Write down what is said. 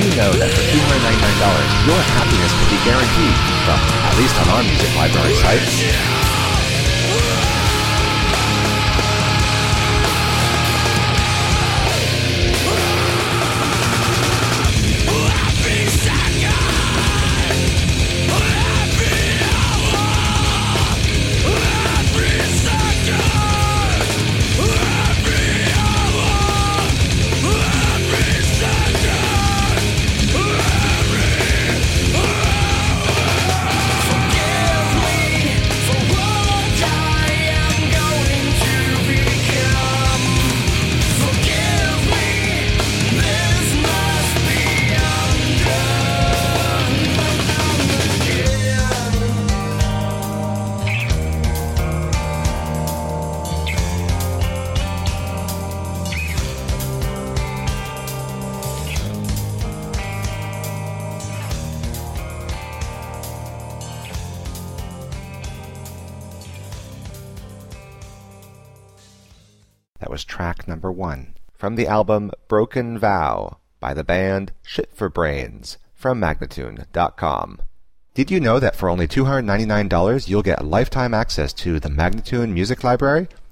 you know that for $299, your happiness can be guaranteed? Well, at least on our music library site. That was track number 1 from the album Broken Vow by the band Shit for Brains from Magnatune.com. Did you know that for only $299 you'll get lifetime access to the Magnatune Music Library?